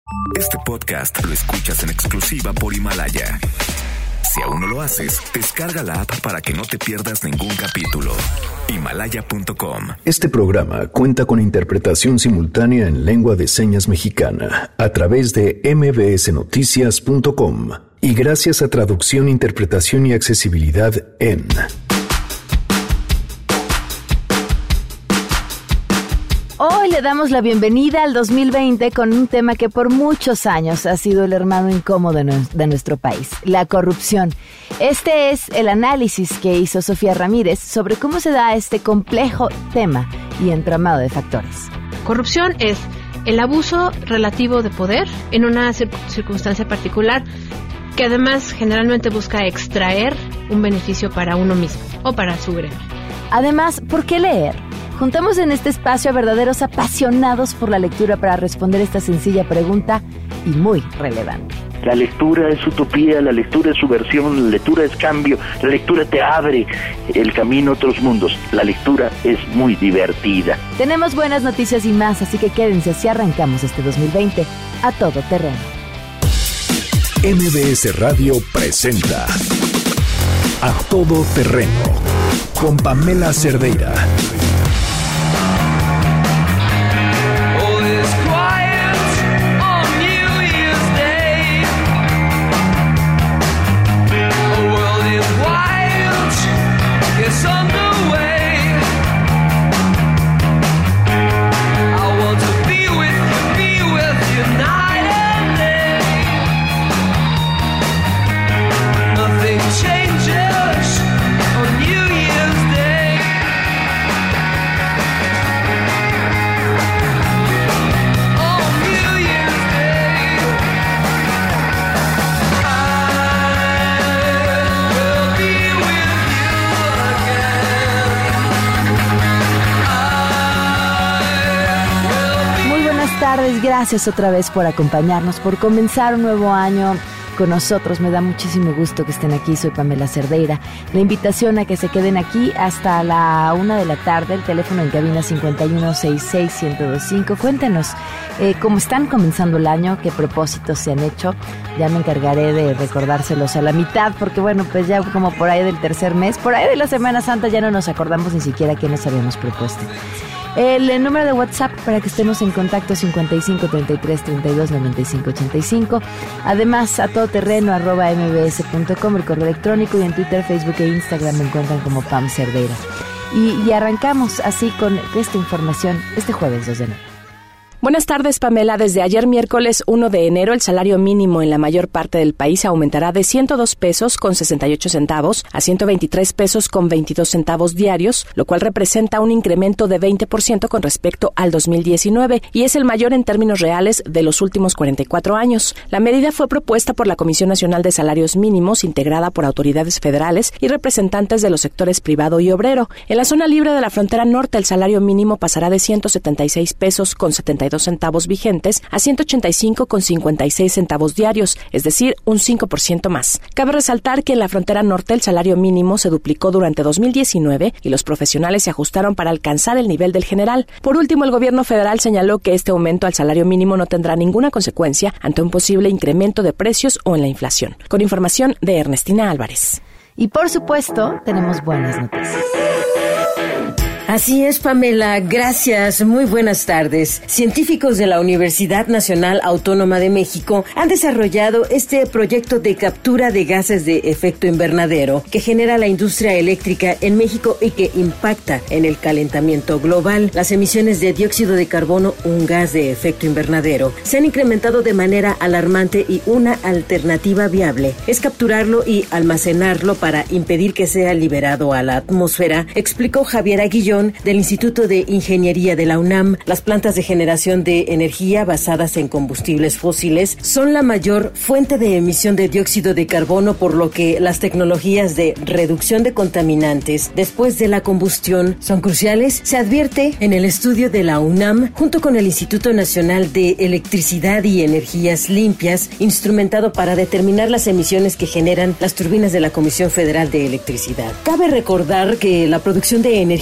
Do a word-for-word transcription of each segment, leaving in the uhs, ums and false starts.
Este podcast lo escuchas en exclusiva por Himalaya. Si aún no lo haces, descarga la app para que no te pierdas ningún capítulo. Himalaya punto com. Este programa cuenta con interpretación simultánea en lengua de señas mexicana a través de eme be ese noticias punto com y gracias a traducción, interpretación y accesibilidad en... Hoy le damos la bienvenida al dos mil veinte con un tema que por muchos años ha sido el hermano incómodo de nuestro país, la corrupción. Este es el análisis que hizo Sofía Ramírez sobre cómo se da este complejo tema y entramado de factores. Corrupción es el abuso relativo de poder en una circunstancia particular que además generalmente busca extraer un beneficio para uno mismo o para su gremio. Además, ¿por qué leer? Juntamos en este espacio a verdaderos apasionados por la lectura para responder esta sencilla pregunta y muy relevante. La lectura es utopía, la lectura es subversión, la lectura es cambio, la lectura te abre el camino a otros mundos. La lectura es muy divertida. Tenemos buenas noticias y más, así que quédense si arrancamos este dos mil veinte a todo terreno. eme be ese Radio presenta A Todo Terreno con Pamela Cerdeira. Gracias otra vez por acompañarnos, por comenzar un nuevo año con nosotros. Me da muchísimo gusto que estén aquí. Soy Pamela Cerdeira. La invitación a que se queden aquí hasta la una de la tarde. El teléfono en cabina cincuenta y uno sesenta y seis, ciento veinticinco. Cuéntenos eh, cómo están comenzando el año, qué propósitos se han hecho. Ya me encargaré de recordárselos a la mitad, porque bueno, pues ya como por ahí del tercer mes, por ahí de la Semana Santa ya no nos acordamos ni siquiera qué nos habíamos propuesto. El, el número de WhatsApp para que estemos en contacto cincuenta y cinco, treinta y tres, treinta y dos, noventa y cinco, ochenta y cinco. Además, a todoterreno arroba eme be ese punto com, el correo electrónico, y en Twitter, Facebook e Instagram me encuentran como Pam Cerdeira. Y, y arrancamos así con esta información este jueves dos de enero. Buenas tardes, Pamela. Desde ayer miércoles uno de enero, el salario mínimo en la mayor parte del país aumentará de ciento dos pesos con sesenta y ocho centavos a ciento veintitrés pesos con veintidós centavos diarios, lo cual representa un incremento de veinte por ciento con respecto al dos mil diecinueve y es el mayor en términos reales de los últimos cuarenta y cuatro años. La medida fue propuesta por la Comisión Nacional de Salarios Mínimos, integrada por autoridades federales y representantes de los sectores privado y obrero. En la zona libre de la frontera norte, el salario mínimo pasará de ciento setenta y seis pesos con setenta y dos centavos vigentes a ciento ochenta y cinco con cincuenta y seis centavos diarios, es decir, un cinco por ciento más. Cabe resaltar que en la frontera norte el salario mínimo se duplicó durante dos mil diecinueve y los profesionales se ajustaron para alcanzar el nivel del general. Por último, el gobierno federal señaló que este aumento al salario mínimo no tendrá ninguna consecuencia ante un posible incremento de precios o en la inflación. Con información de Ernestina Álvarez. Y por supuesto, tenemos buenas noticias. Así es, Pamela. Gracias. Muy buenas tardes. Científicos de la Universidad Nacional Autónoma de México han desarrollado este proyecto de captura de gases de efecto invernadero que genera la industria eléctrica en México y que impacta en el calentamiento global. Las emisiones de dióxido de carbono, un gas de efecto invernadero, se han incrementado de manera alarmante y una alternativa viable es capturarlo y almacenarlo para impedir que sea liberado a la atmósfera, explicó Javier Aguillón del Instituto de Ingeniería de la UNAM. Las plantas de generación de energía basadas en combustibles fósiles son la mayor fuente de emisión de dióxido de carbono, por lo que las tecnologías de reducción de contaminantes después de la combustión son cruciales, se advierte en el estudio de la UNAM junto con el Instituto Nacional de Electricidad y Energías Limpias, instrumentado para determinar las emisiones que generan las turbinas de la Comisión Federal de Electricidad. Cabe recordar que la producción de energía eléctrica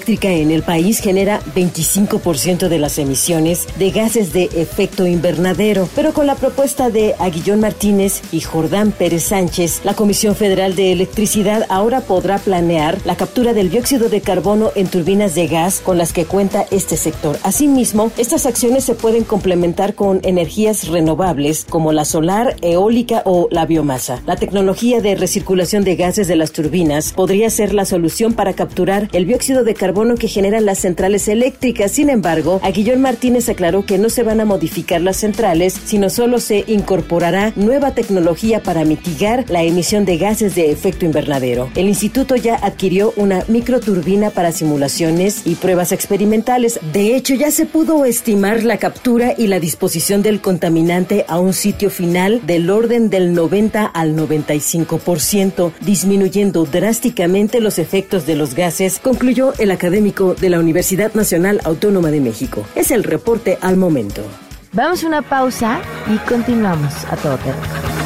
eléctrica en el país genera veinticinco por ciento de las emisiones de gases de efecto invernadero, pero con la propuesta de Aguillón Martínez y Jordán Pérez Sánchez, la Comisión Federal de Electricidad ahora podrá planear la captura del dióxido de carbono en turbinas de gas con las que cuenta este sector. Asimismo, estas acciones se pueden complementar con energías renovables como la solar, eólica o la biomasa. La tecnología de recirculación de gases de las turbinas podría ser la solución para capturar el dióxido de carbono que generan las centrales eléctricas. Sin embargo, Aguillón Martínez aclaró que no se van a modificar las centrales, sino solo se incorporará nueva tecnología para mitigar la emisión de gases de efecto invernadero. El instituto ya adquirió una microturbina para simulaciones y pruebas experimentales. De hecho, ya se pudo estimar la captura y la disposición del contaminante a un sitio final del orden del noventa al noventa y cinco por ciento, disminuyendo drásticamente los efectos de los gases, concluyó el académico de la Universidad Nacional Autónoma de México. Es el reporte al momento. Vamos a una pausa y continuamos a todo terreno.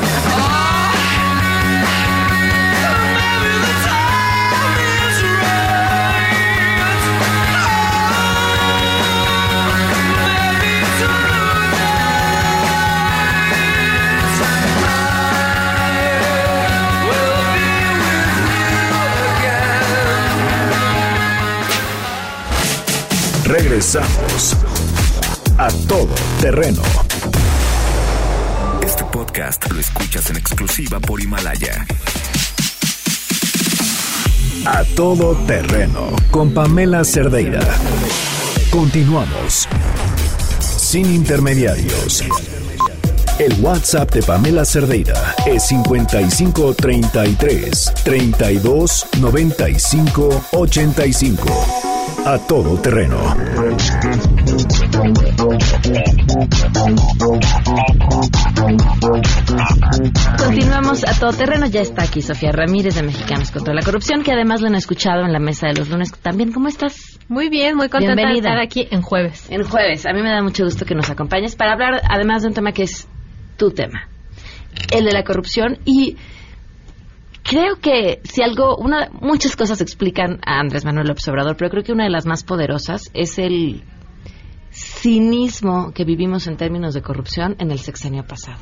Regresamos a Todo Terreno. Este podcast lo escuchas en exclusiva por Himalaya. A Todo Terreno con Pamela Cerdeira. Continuamos. Sin intermediarios. El WhatsApp de Pamela Cerdeira es cincuenta y cinco treinta y tres treinta y dos noventa y cinco ochenta y cinco. A Todo Terreno. Continuamos a Todo Terreno. Ya está aquí Sofía Ramírez de Mexicanos contra la Corrupción, que además lo han escuchado en la mesa de los lunes. También, ¿cómo estás? Muy bien, muy contenta Bienvenida. de estar aquí en jueves. En jueves. A mí me da mucho gusto que nos acompañes para hablar, además de un tema que es tu tema, el de la corrupción. Y creo que si algo, una, muchas cosas explican a Andrés Manuel López Obrador, pero creo que una de las más poderosas es el cinismo que vivimos en términos de corrupción en el sexenio pasado.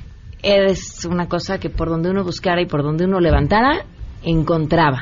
Es una cosa que por donde uno buscara y por donde uno levantara, encontraba.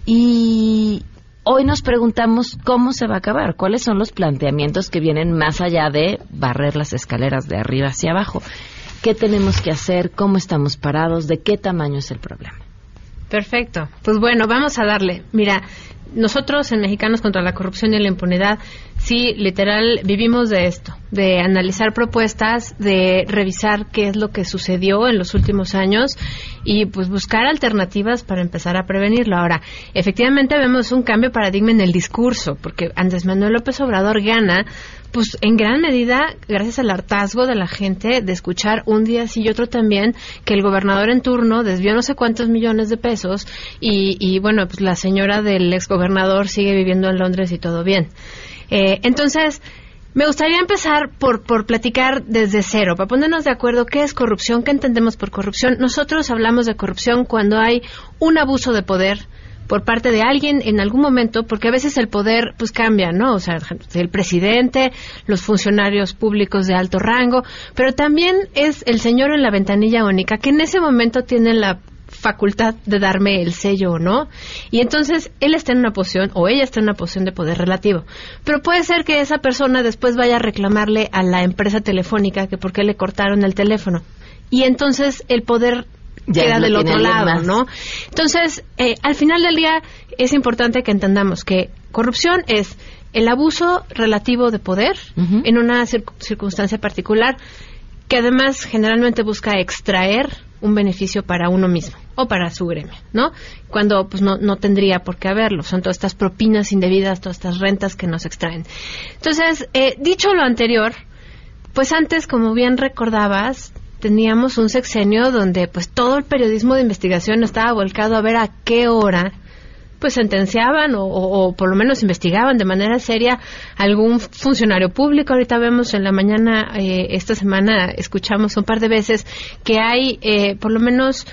Y hoy nos preguntamos cómo se va a acabar, cuáles son los planteamientos que vienen más allá de barrer las escaleras de arriba hacia abajo. ¿Qué tenemos que hacer? ¿Cómo estamos parados? ¿De qué tamaño es el problema? Perfecto. Pues bueno, vamos a darle. Mira, nosotros en Mexicanos contra la Corrupción y la Impunidad, sí, literal, vivimos de esto, de analizar propuestas, de revisar qué es lo que sucedió en los últimos años y pues buscar alternativas para empezar a prevenirlo. Ahora, efectivamente vemos un cambio de paradigma en el discurso, porque Andrés Manuel López Obrador gana pues en gran medida gracias al hartazgo de la gente de escuchar un día sí y otro también que el gobernador en turno desvió no sé cuántos millones de pesos y, y bueno, pues la señora del exgobernador sigue viviendo en Londres y todo bien. Eh, entonces, me gustaría empezar por, por platicar desde cero, para ponernos de acuerdo qué es corrupción, qué entendemos por corrupción. Nosotros hablamos de corrupción cuando hay un abuso de poder por parte de alguien en algún momento, porque a veces el poder pues cambia, ¿no? O sea, el presidente, los funcionarios públicos de alto rango, pero también es el señor en la ventanilla única, que en ese momento tiene la facultad de darme el sello o no, y entonces él está en una posición o ella está en una posición de poder relativo, pero puede ser que esa persona después vaya a reclamarle a la empresa telefónica que por qué le cortaron el teléfono, y entonces el poder ya queda del otro lado, más. ¿no? Entonces, eh, al final del día es importante que entendamos que corrupción es el abuso relativo de poder uh-huh. en una circ- circunstancia particular, que además generalmente busca extraer un beneficio para uno mismo o para su gremio, ¿no? Cuando pues no, no tendría por qué haberlo. Son todas estas propinas indebidas, todas estas rentas que nos extraen. Entonces, eh, dicho lo anterior, pues antes, como bien recordabas, teníamos un sexenio donde pues todo el periodismo de investigación estaba volcado a ver a qué hora pues sentenciaban o, o, o por lo menos investigaban de manera seria algún funcionario público. Ahorita vemos en la mañana, eh, esta semana escuchamos un par de veces que hay eh, por lo menos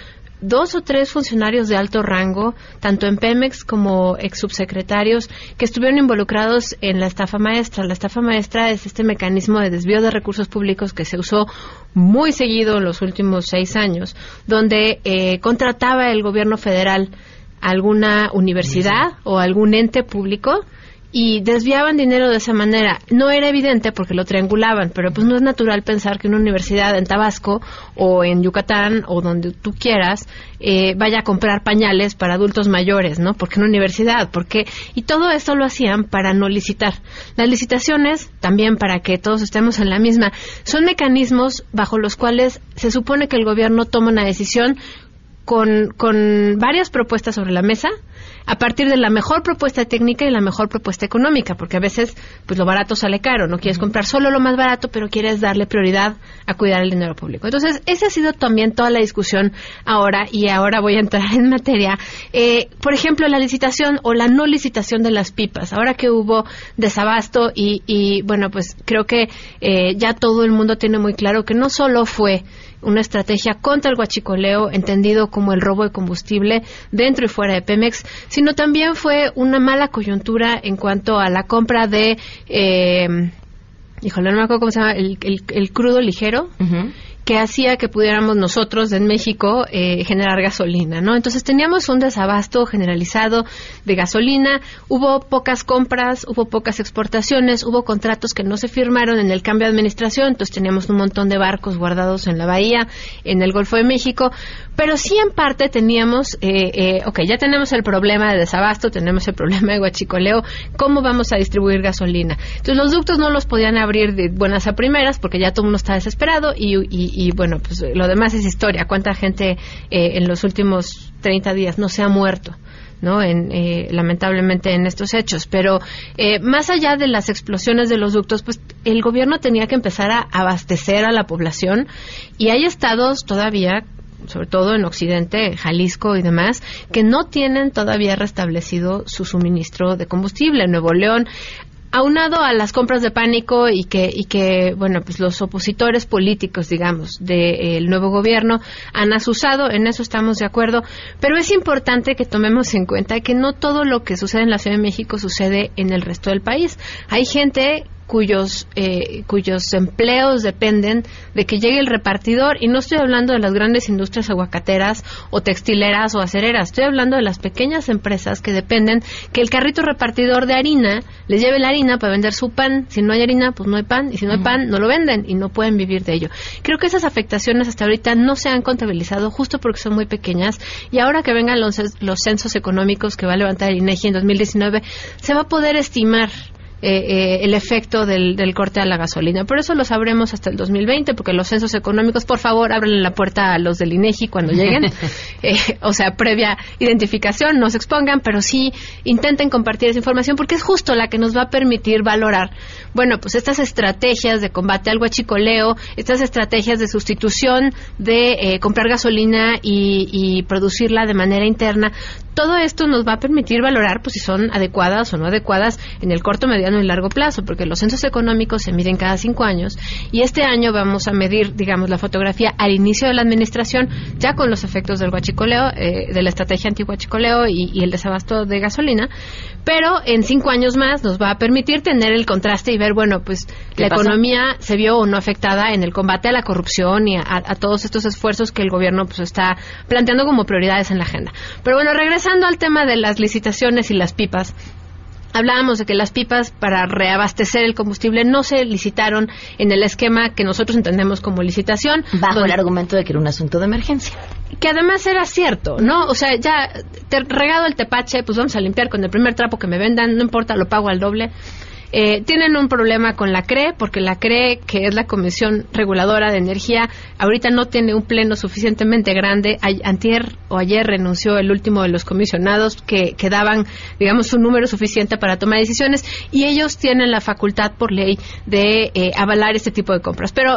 dos o tres funcionarios de alto rango, tanto en Pemex como ex subsecretarios, que estuvieron involucrados en la estafa maestra. La estafa maestra es este mecanismo de desvío de recursos públicos que se usó muy seguido en los últimos seis años, donde eh, contrataba el gobierno federal alguna universidad sí. o algún ente público y desviaban dinero de esa manera. No era evidente porque lo triangulaban, pero pues no es natural pensar que una universidad en Tabasco o en Yucatán o donde tú quieras eh, vaya a comprar pañales para adultos mayores, ¿no? Porque una universidad, porque y todo esto lo hacían para no licitar. Las licitaciones, también para que todos estemos en la misma, son mecanismos bajo los cuales se supone que el gobierno toma una decisión con, con varias propuestas sobre la mesa, a partir de la mejor propuesta técnica y la mejor propuesta económica, porque a veces pues lo barato sale caro, no quieres comprar solo lo más barato, pero quieres darle prioridad a cuidar el dinero público. Entonces, esa ha sido también toda la discusión ahora, y ahora voy a entrar en materia. Eh, por ejemplo, la licitación o la no licitación de las pipas, ahora que hubo desabasto y, y bueno, pues creo que eh, ya todo el mundo tiene muy claro que no solo fue una estrategia contra el huachicoleo, entendido como el robo de combustible dentro y fuera de Pemex, sino también fue una mala coyuntura en cuanto a la compra de, eh, híjole, no me acuerdo cómo se llama, el, el, el crudo ligero, uh-huh. que hacía que pudiéramos nosotros en México eh, generar gasolina, ¿no? Entonces teníamos un desabasto generalizado de gasolina, hubo pocas compras, hubo pocas exportaciones, hubo contratos que no se firmaron en el cambio de administración, entonces teníamos un montón de barcos guardados en la bahía, en el Golfo de México, pero sí en parte teníamos, eh, eh, ok, ya tenemos el problema de desabasto, tenemos el problema de huachicoleo, ¿cómo vamos a distribuir gasolina? Entonces los ductos no los podían abrir de buenas a primeras porque ya todo el mundo está desesperado y, y Y bueno, pues lo demás es historia. ¿Cuánta gente eh, en los últimos treinta días no se ha muerto, ¿no? En, eh, lamentablemente en estos hechos. Pero eh, más allá de las explosiones de los ductos, pues el gobierno tenía que empezar a abastecer a la población, y hay estados todavía, sobre todo en Occidente, Jalisco y demás, que no tienen todavía restablecido su suministro de combustible. Nuevo León, aunado a las compras de pánico y que, y que bueno, pues los opositores políticos, digamos, del nuevo gobierno han asusado, en eso estamos de acuerdo, pero es importante que tomemos en cuenta que no todo lo que sucede en la Ciudad de México sucede en el resto del país. Hay gente cuyos eh, cuyos empleos dependen de que llegue el repartidor, y no estoy hablando de las grandes industrias aguacateras o textileras o acereras, estoy hablando de las pequeñas empresas que dependen que el carrito repartidor de harina les lleve la harina para vender su pan. Si no hay harina, pues no hay pan, y si no hay pan, no lo venden y no pueden vivir de ello. Creo que esas afectaciones hasta ahorita no se han contabilizado justo porque son muy pequeñas, y ahora que vengan los, los censos económicos que va a levantar el INEGI en dos mil diecinueve, se va a poder estimar Eh, eh, el efecto del, del corte a la gasolina. Por eso lo sabremos hasta el dos mil veinte, porque los censos económicos, por favor, ábranle la puerta a los del INEGI cuando lleguen, eh, o sea, previa identificación, no se expongan, pero sí intenten compartir esa información, porque es justo la que nos va a permitir valorar, bueno, pues estas estrategias de combate al huachicoleo, estas estrategias de sustitución de eh, comprar gasolina y, y producirla de manera interna. Todo esto nos va a permitir valorar pues si son adecuadas o no adecuadas en el corto, mediano y largo plazo, porque los censos económicos se miden cada cinco años, y este año vamos a medir, digamos, la fotografía al inicio de la administración, ya con los efectos del huachicoleo, eh, de la estrategia anti-huachicoleo y, y el desabasto de gasolina, pero en cinco años más nos va a permitir tener el contraste y ver, bueno, pues la pasa? economía se vio o no afectada en el combate a la corrupción y a, a todos estos esfuerzos que el gobierno pues está planteando como prioridades en la agenda. Pero bueno, regresando al tema de las licitaciones y las pipas, hablábamos de que las pipas para reabastecer el combustible no se licitaron en el esquema que nosotros entendemos como licitación. Bajo donde, el argumento de que era un asunto de emergencia. Que además era cierto, ¿no? O sea, ya te, regado el tepache, pues vamos a limpiar con el primer trapo que me vendan, no importa, lo pago al doble. Eh, tienen un problema con la C R E, porque la C R E, que es la Comisión Reguladora de Energía, ahorita no tiene un pleno suficientemente grande. A, antier o ayer renunció el último de los comisionados que, que daban, digamos, un número suficiente para tomar decisiones, y ellos tienen la facultad por ley de eh, avalar este tipo de compras. Pero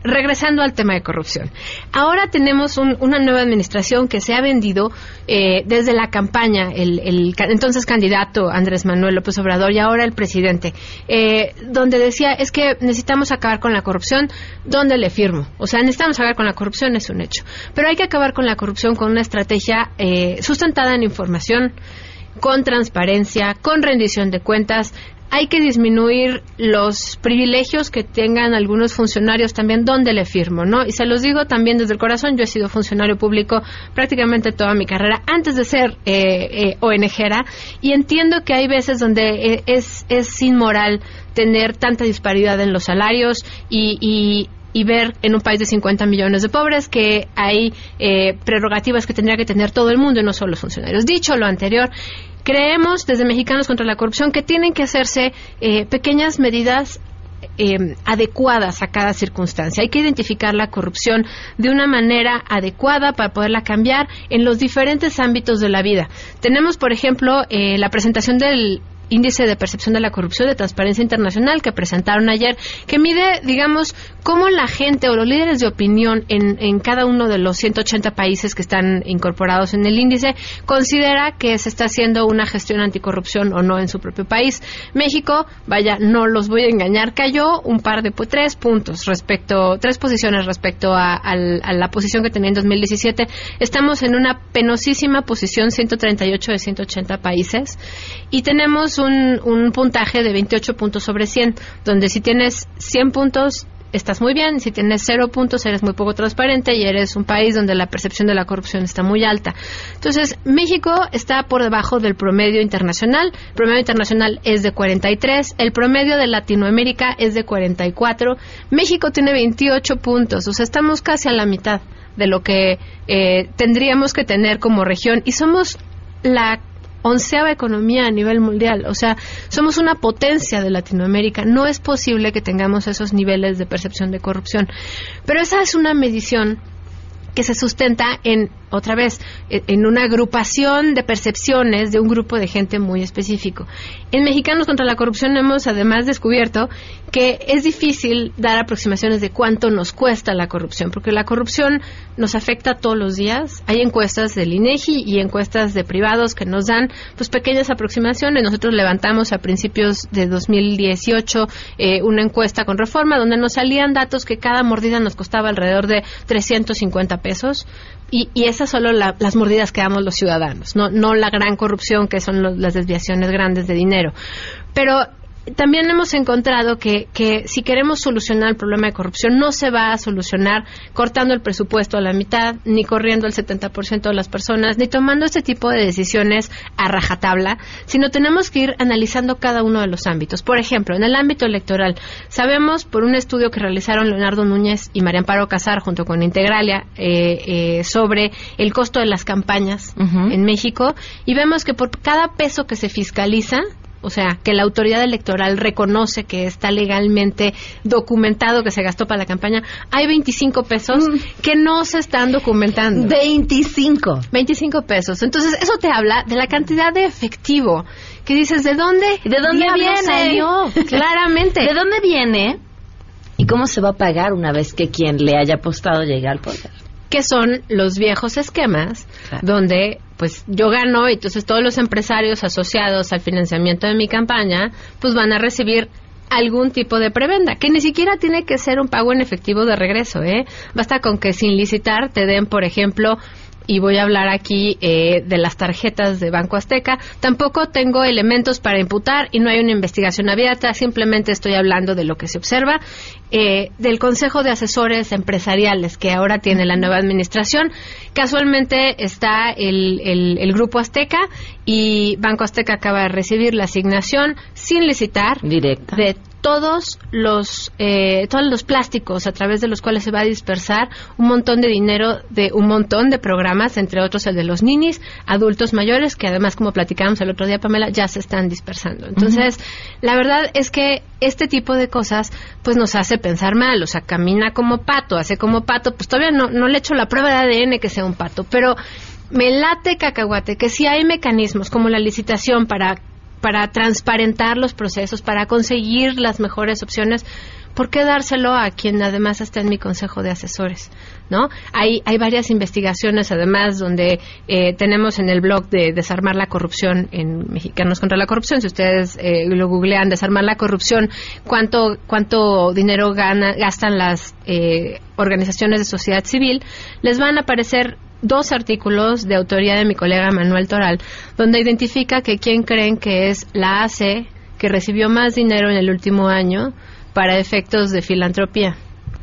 regresando al tema de corrupción. Ahora tenemos un, una nueva administración que se ha vendido eh, desde la campaña, el, el entonces candidato Andrés Manuel López Obrador y ahora el presidente, eh, donde decía, es que necesitamos acabar con la corrupción, ¿dónde le firmo? O sea, necesitamos acabar con la corrupción, es un hecho. Pero hay que acabar con la corrupción con una estrategia eh, sustentada en información, con transparencia, con rendición de cuentas. Hay que disminuir los privilegios que tengan algunos funcionarios también, donde le firmo, ¿no? Y se los digo también desde el corazón, yo he sido funcionario público prácticamente toda mi carrera, antes de ser eh, eh, O N G era, y entiendo que hay veces donde eh, es, es inmoral tener tanta disparidad en los salarios y... y y ver en un país de cincuenta millones de pobres que hay eh, prerrogativas que tendría que tener todo el mundo y no solo los funcionarios. Dicho lo anterior, creemos desde Mexicanos contra la Corrupción que tienen que hacerse eh, pequeñas medidas eh, adecuadas a cada circunstancia. Hay que identificar la corrupción de una manera adecuada para poderla cambiar en los diferentes ámbitos de la vida. Tenemos, por ejemplo, eh, la presentación del Índice de Percepción de la Corrupción de Transparencia Internacional que presentaron ayer, que mide, digamos, cómo la gente o los líderes de opinión en, en cada uno de los ciento ochenta países que están incorporados en el índice considera que se está haciendo una gestión anticorrupción o no en su propio país. México, vaya, no los voy a engañar, cayó un par de, pues, tres puntos respecto, tres posiciones respecto a, a, a la posición que tenía en dos mil diecisiete. Estamos en una penosísima posición, ciento treinta y ocho de ciento ochenta países, y tenemos Un, un puntaje de veintiocho puntos sobre cien, donde si tienes cien puntos estás muy bien, si tienes cero puntos eres muy poco transparente y eres un país donde la percepción de la corrupción está muy alta. Entonces, México está por debajo del promedio internacional. El promedio internacional es de cuarenta y tres, el promedio de Latinoamérica es de cuarenta y cuatro. México tiene veintiocho puntos, o sea, estamos casi a la mitad de lo que eh, tendríamos que tener como región, y somos la onceava economía a nivel mundial. O sea, somos una potencia de Latinoamérica. No es posible que tengamos esos niveles de percepción de corrupción. Pero esa es una medición que se sustenta en, otra vez, en una agrupación de percepciones de un grupo de gente muy específico. En Mexicanos contra la Corrupción hemos además descubierto que es difícil dar aproximaciones de cuánto nos cuesta la corrupción, porque la corrupción nos afecta todos los días. Hay encuestas del INEGI y encuestas de privados que nos dan, pues, pequeñas aproximaciones. Nosotros levantamos a principios de dos mil dieciocho eh, una encuesta con Reforma donde nos salían datos que cada mordida nos costaba alrededor de trescientos cincuenta pesos, y, y esas solo la, las mordidas que damos los ciudadanos, no, no la gran corrupción que son los, las desviaciones grandes de dinero. Pero también hemos encontrado que, que si queremos solucionar el problema de corrupción, no se va a solucionar cortando el presupuesto a la mitad, ni corriendo el setenta por ciento de las personas, ni tomando este tipo de decisiones a rajatabla, sino tenemos que ir analizando cada uno de los ámbitos. Por ejemplo, en el ámbito electoral, sabemos por un estudio que realizaron Leonardo Núñez y María Amparo Casar junto con Integralia eh, eh, sobre el costo de las campañas uh-huh. en México, y vemos que por cada peso que se fiscaliza, o sea, que la autoridad electoral reconoce que está legalmente documentado que se gastó para la campaña, hay veinticinco pesos mm. que no se están documentando. veinticinco. veinticinco pesos. Entonces, eso te habla de la cantidad de efectivo que dices, ¿de dónde? ¿De dónde viene? Salió? Claramente. ¿De dónde viene? ¿Y cómo se va a pagar una vez que quien le haya apostado llegue al poder? Que son los viejos esquemas, claro, donde pues yo gano y entonces todos los empresarios asociados al financiamiento de mi campaña pues van a recibir algún tipo de prebenda, que ni siquiera tiene que ser un pago en efectivo de regreso, ¿eh? Basta con que sin licitar te den, por ejemplo, y voy a hablar aquí eh, de las tarjetas de Banco Azteca. Tampoco tengo elementos para imputar y no hay una investigación abierta, simplemente estoy hablando de lo que se observa, eh, del Consejo de Asesores Empresariales que ahora tiene la nueva administración. Casualmente está el, el, el Grupo Azteca, y Banco Azteca acaba de recibir la asignación sin licitar directa de todos los eh, todos los plásticos a través de los cuales se va a dispersar un montón de dinero de un montón de programas, entre otros el de los ninis, adultos mayores, que además, como platicábamos el otro día, Pamela, ya se están dispersando. Entonces, uh-huh. la verdad es que este tipo de cosas pues nos hace pensar mal. O sea, camina como pato, hace como pato, pues todavía no, no le he hecho la prueba de A D N que sea un pato, pero me late cacahuate que si hay mecanismos como la licitación para para transparentar los procesos, para conseguir las mejores opciones, ¿por qué dárselo a quien además está en mi consejo de asesores? ¿No? Hay, hay varias investigaciones, además, donde eh, tenemos en el blog de Desarmar la Corrupción en Mexicanos contra la Corrupción. Si ustedes eh, lo googlean, Desarmar la Corrupción, cuánto cuánto dinero gana, gastan las eh, organizaciones de sociedad civil, les van a aparecer dos artículos de autoría de mi colega Manuel Toral, donde identifica que quién creen que es la A C que recibió más dinero en el último año para efectos de filantropía.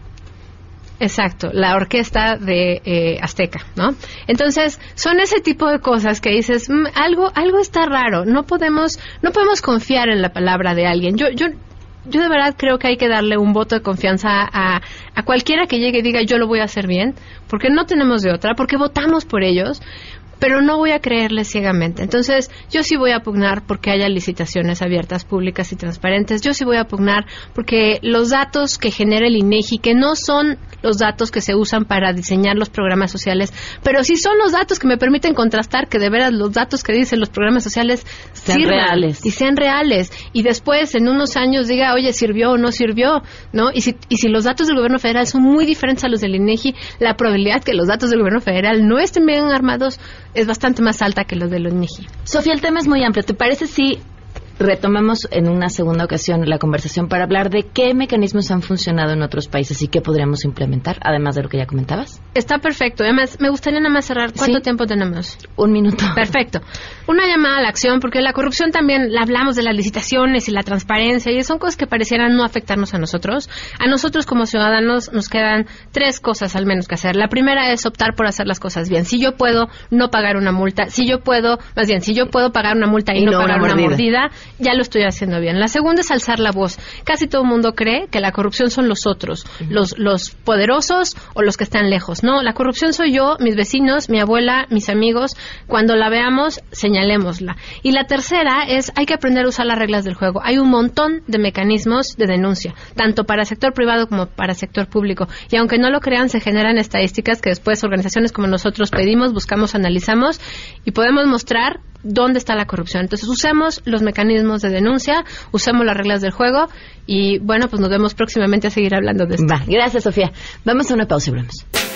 Exacto, la orquesta de eh, Azteca, ¿no? Entonces, son ese tipo de cosas que dices, mmm, algo algo está raro, no podemos no podemos confiar en la palabra de alguien. Yo yo yo de verdad creo que hay que darle un voto de confianza a, a cualquiera que llegue y diga, yo lo voy a hacer bien, porque no tenemos de otra, porque votamos por ellos, pero no voy a creerles ciegamente. Entonces, yo sí voy a pugnar porque haya licitaciones abiertas, públicas y transparentes. Yo sí voy a pugnar porque los datos que genera el INEGI, que no son los datos que se usan para diseñar los programas sociales, pero sí son los datos que me permiten contrastar que de veras los datos que dicen los programas sociales sean sirvan reales. Y sean reales. Y después, en unos años, diga, oye, ¿sirvió o no sirvió? ¿No? Y si, y si los datos del gobierno federal son muy diferentes a los del INEGI, la probabilidad que los datos del gobierno federal no estén bien armados es bastante más alta que los de los INEGI. Sofía, el tema es muy amplio. ¿Te parece si retomamos en una segunda ocasión la conversación para hablar de qué mecanismos han funcionado en otros países y qué podríamos implementar, además de lo que ya comentabas? Está perfecto. Además, me gustaría nada más cerrar. ¿Cuánto ¿Sí? tiempo tenemos? Un minuto. Perfecto. Una llamada a la acción, porque la corrupción también la hablamos de las licitaciones y la transparencia, y son cosas que parecieran no afectarnos a nosotros. A nosotros como ciudadanos nos quedan tres cosas al menos que hacer. La primera es optar por hacer las cosas bien. Si yo puedo no pagar una multa, si yo puedo, más bien, si yo puedo pagar una multa y, y no, no pagar una mordida. una mordida, ya lo estoy haciendo bien. La segunda es alzar la voz. Casi todo el mundo cree que la corrupción son los otros, uh-huh. los, los poderosos o los que están lejos. No, la corrupción soy yo, mis vecinos, mi abuela, mis amigos. Cuando la veamos, señalémosla. Y la tercera es, hay que aprender a usar las reglas del juego. Hay un montón de mecanismos de denuncia, tanto para sector privado como para sector público. Y aunque no lo crean, se generan estadísticas que después organizaciones como nosotros pedimos, buscamos, analizamos y podemos mostrar dónde está la corrupción. Entonces, usemos los mecanismos de denuncia, usemos las reglas del juego y, bueno, pues nos vemos próximamente a seguir hablando de esto. Va, gracias, Sofía. Vamos a una pausa y volvemos.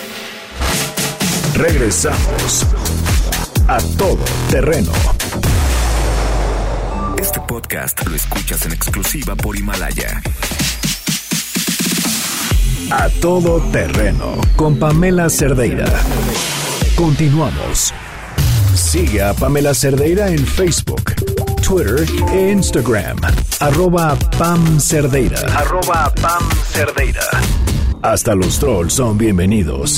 Regresamos a Todo Terreno. Este podcast lo escuchas en exclusiva por Himalaya. A Todo Terreno con Pamela Cerdeira. Continuamos. Sigue a Pamela Cerdeira en Facebook, Twitter e Instagram. Arroba Pam Cerdeira. Arroba Pam Cerdeira. Hasta los trolls son bienvenidos.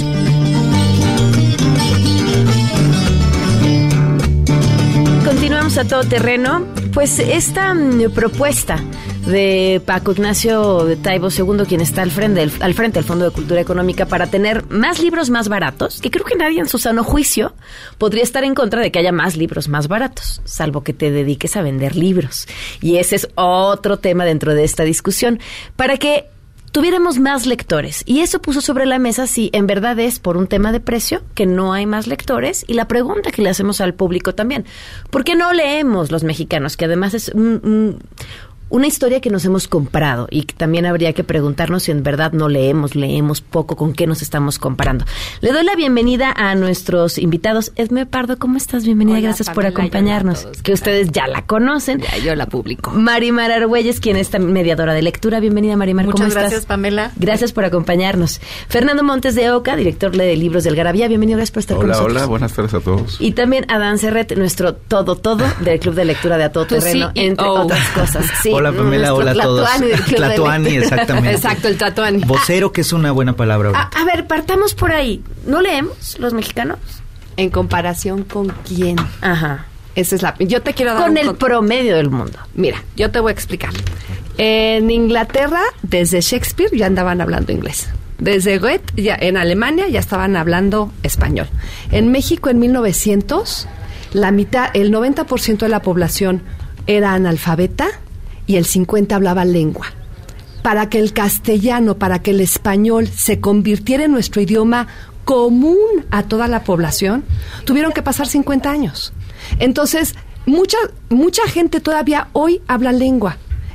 Continuamos a Todo Terreno. Pues esta um, propuesta de Paco Ignacio Taibo segundo, quien está al frente, del, al frente del Fondo de Cultura Económica, para tener más libros más baratos, que creo que nadie en su sano juicio podría estar en contra de que haya más libros más baratos, salvo que te dediques a vender libros. Y ese es otro tema dentro de esta discusión, para que tuviéramos más lectores. Y eso puso sobre la mesa si en verdad es por un tema de precio que no hay más lectores, y la pregunta que le hacemos al público también, ¿por qué no leemos los mexicanos? Que además es un... un una historia que nos hemos comprado y que también habría que preguntarnos si en verdad no leemos, leemos poco, con qué nos estamos comparando. Le doy la bienvenida a nuestros invitados. Esme Pardo, ¿cómo estás? Bienvenida, Hola, gracias Pamela, por acompañarnos. todos, que ustedes ya la conocen. Ya, yo la publico. Marimar Argüelles, quien es también mediadora de lectura. Bienvenida, Marimar, ¿cómo Muchas estás? gracias, Pamela. Gracias por acompañarnos. Fernando Montes de Oca, director de Libros del Garabía. Bienvenido, gracias por estar hola, con nosotros. Hola, buenas tardes a todos. Y también Adán Serret, nuestro todo, todo del Club de Lectura de A Todo Terreno, entre oh. otras cosas. Sí, hola, Pamela, hola a todos. Tlatoani, exactamente. Exacto, el Tlatoani. Vocero, que es una buena palabra ahorita. A, a ver, partamos por ahí. ¿No leemos los mexicanos? ¿En comparación con quién? Ajá. Esa es la... Yo te quiero dar Con un el con... promedio del mundo. Mira, yo te voy a explicar. En Inglaterra, desde Shakespeare, ya andaban hablando inglés. Desde Goethe, ya, en Alemania, ya estaban hablando español. En México, en mil novecientos, la mitad, el noventa por ciento de la población era analfabeta y el cincuenta por ciento hablaba lengua. Para que el castellano, para que el español se convirtiera en nuestro idioma común a toda la población, tuvieron que pasar cincuenta años. Entonces, mucha mucha gente todavía hoy habla lengua.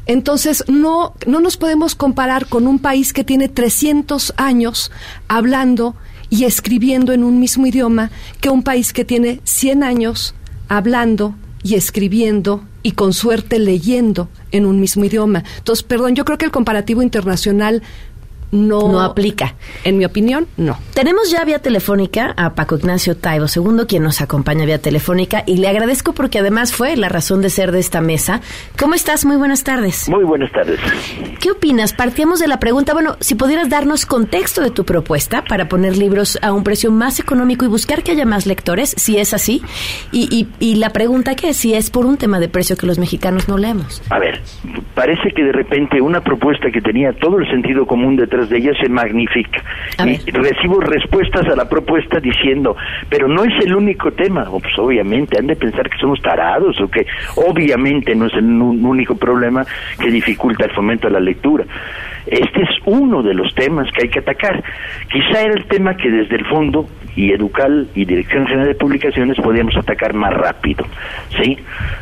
Entonces, no, no nos podemos comparar con un país que tiene trescientos años hablando y escribiendo en un mismo idioma que un país que tiene cien años hablando y escribiendo y con suerte leyendo en un mismo idioma. Entonces, perdón, yo creo que el comparativo internacional no, no aplica. En mi opinión, no. Tenemos ya vía telefónica a Paco Ignacio Taibo segundo, quien nos acompaña vía telefónica, y le agradezco porque además fue la razón de ser de esta mesa. ¿Cómo estás? Muy buenas tardes. Muy buenas tardes. ¿Qué opinas? Partíamos de la pregunta, bueno, si pudieras darnos contexto de tu propuesta para poner libros a un precio más económico y buscar que haya más lectores, si es así, y, y, y la pregunta que es si es por un tema de precio que los mexicanos no leemos. A ver, parece que de repente una propuesta que tenía todo el sentido común detrás de ella se magnifica. Y recibo respuestas a la propuesta diciendo, pero no es el único tema. Oh, pues obviamente, han de pensar que somos tarados o que obviamente no es el único problema que dificulta el fomento de la lectura. Este es uno de los temas que hay que atacar. Quizá era el tema que desde el Fondo y Educal y Dirección General de Publicaciones podíamos atacar más rápido, ¿sí?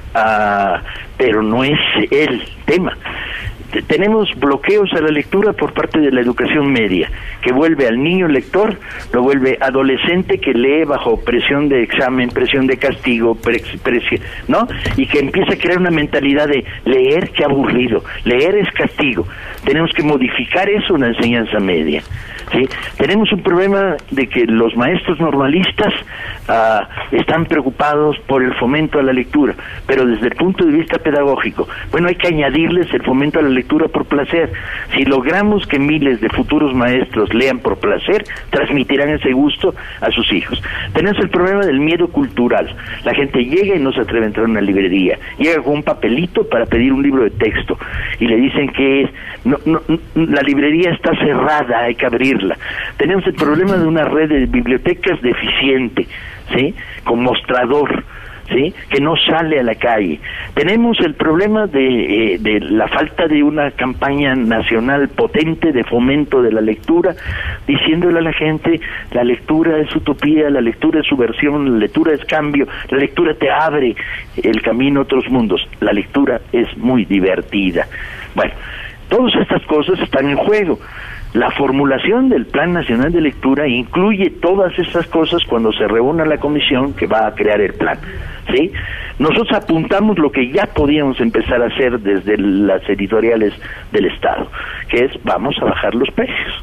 Ah, pero no es el tema. Tenemos bloqueos a la lectura por parte de la educación media, que vuelve al niño lector, lo vuelve adolescente que lee bajo presión de examen, presión de castigo, pre- presión, ¿no? Y que empieza a crear una mentalidad de leer, qué aburrido, leer es castigo. Tenemos que modificar eso en la enseñanza media, ¿sí? Tenemos un problema de que los maestros normalistas uh, están preocupados por el fomento a la lectura, pero desde el punto de vista pedagógico, bueno, hay que añadirles el fomento a la lectura por placer. Si logramos que miles de futuros maestros lean por placer, transmitirán ese gusto a sus hijos. Tenemos el problema del miedo cultural. La gente llega y no se atreve a entrar a una librería, llega con un papelito para pedir un libro de texto y le dicen que no, no, la librería está cerrada, hay que abrirla. Tenemos el problema de una red de bibliotecas deficiente, ¿sí?, con mostrador, ¿sí?, que no sale a la calle. Tenemos el problema de, eh, de la falta de una campaña nacional potente de fomento de la lectura, diciéndole a la gente, la lectura es utopía, la lectura es subversión, la lectura es cambio, la lectura te abre el camino a otros mundos, la lectura es muy divertida. Bueno, todas estas cosas están en juego. La formulación del Plan Nacional de Lectura incluye todas estas cosas cuando se reúna la comisión que va a crear el plan, ¿sí? Nosotros apuntamos lo que ya podíamos empezar a hacer desde las editoriales del Estado, que es vamos a bajar los precios.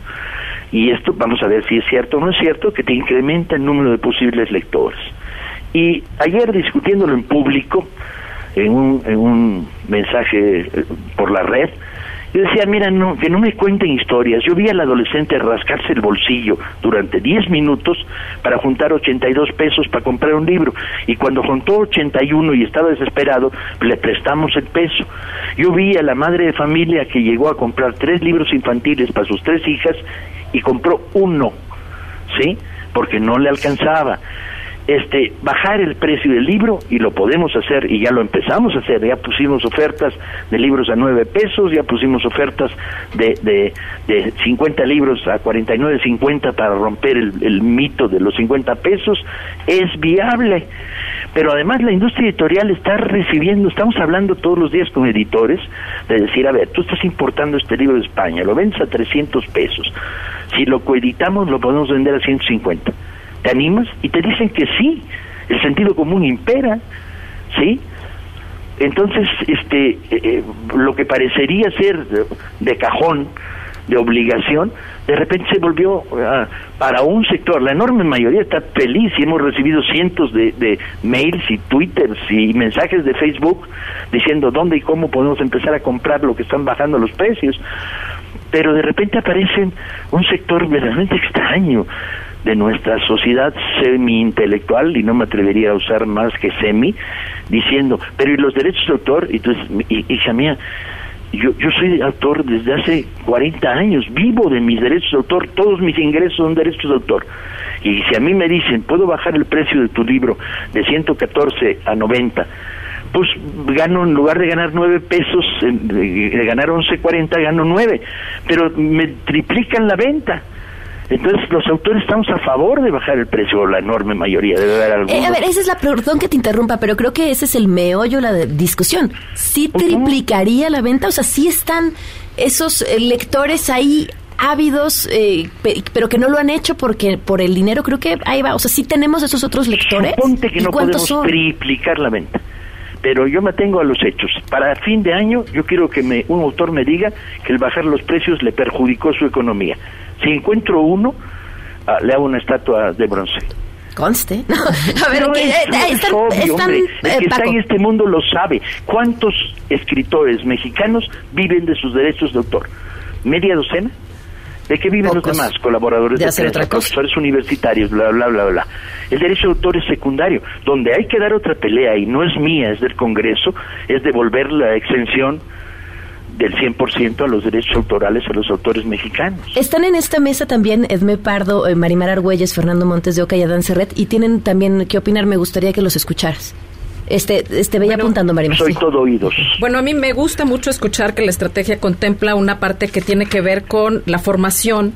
Y esto vamos a ver si es cierto o no es cierto, que te incrementa el número de posibles lectores. Y ayer discutiéndolo en público, en un, en un mensaje por la red, yo decía, mira, no, que no me cuenten historias. Yo vi al adolescente rascarse el bolsillo durante diez minutos para juntar ochenta y dos pesos para comprar un libro. Y cuando juntó ochenta y uno y estaba desesperado, le prestamos el peso. Yo vi a la madre de familia que llegó a comprar tres libros infantiles para sus tres hijas y compró uno, ¿sí?, porque no le alcanzaba. Este, bajar el precio del libro, y lo podemos hacer, y ya lo empezamos a hacer, ya pusimos ofertas de libros a nueve pesos, ya pusimos ofertas de, de, de cincuenta libros a cuarenta y nueve cincuenta para romper el, el mito de los cincuenta pesos, es viable. Pero además la industria editorial está recibiendo, estamos hablando todos los días con editores, de decir, a ver, tú estás importando este libro de España, lo vendes a trescientos pesos, si lo coeditamos lo podemos vender a ciento cincuenta. ¿Te animas? Y te dicen que sí, el sentido común impera, ¿sí? Entonces, este, eh, lo que parecería ser de, de cajón, de obligación, de repente se volvió uh, para un sector. La enorme mayoría está feliz y hemos recibido cientos de, de mails y twitters y mensajes de Facebook diciendo dónde y cómo podemos empezar a comprar lo que están bajando los precios. Pero de repente aparece un sector verdaderamente extraño de nuestra sociedad semi-intelectual, y no me atrevería a usar más que semi, diciendo, pero ¿y los derechos de autor? Y entonces, hija mía, yo, yo soy autor desde hace cuarenta años, vivo de mis derechos de autor, todos mis ingresos son derechos de autor. Y si a mí me dicen, ¿puedo bajar el precio de tu libro de ciento catorce a noventa? Pues gano, en lugar de ganar nueve pesos, de ganar once cuarenta, gano nueve, pero me triplican la venta. Entonces, los autores estamos a favor de bajar el precio, o la enorme mayoría, debe haber algunos. Eh, a ver, esa es la, perdón que te interrumpa, pero creo que ese es el meollo, la de discusión. ¿Sí triplicaría uh-huh. la venta? O sea, ¿sí están esos eh, lectores ahí ávidos, eh, pe- pero que no lo han hecho porque por el dinero? Creo que ahí va. O sea, ¿sí tenemos esos otros lectores? Suponte que no podemos son? triplicar la venta, pero yo me atengo a los hechos. Para fin de año, yo quiero que me, un autor me diga que el bajar los precios le perjudicó su economía. Si encuentro uno, uh, le hago una estatua de bronce. Conste. No, a ver, no, que, es, eh, no, están, es obvio, están, hombre. El eh, que Paco. está en este mundo lo sabe. ¿Cuántos escritores mexicanos viven de sus derechos de autor? ¿Media docena? ¿De qué viven Pocos. los demás? Colaboradores de, de, hacer prensa, otra cosa. profesores universitarios, bla, bla, bla, bla. El derecho de autor es secundario. Donde hay que dar otra pelea, y no es mía, es del Congreso, es devolver la exención del cien por ciento a los derechos autorales a los autores mexicanos. Están en esta mesa también Edmé Pardo, eh, Marimar Argüelles, Fernando Montes de Oca y Adán Serret, y tienen también que opinar. Me gustaría que los escucharas. Este, este veía bueno, apuntando, Marimar. Soy sí. todo oídos. Bueno, a mí me gusta mucho escuchar que la estrategia contempla una parte que tiene que ver con la formación,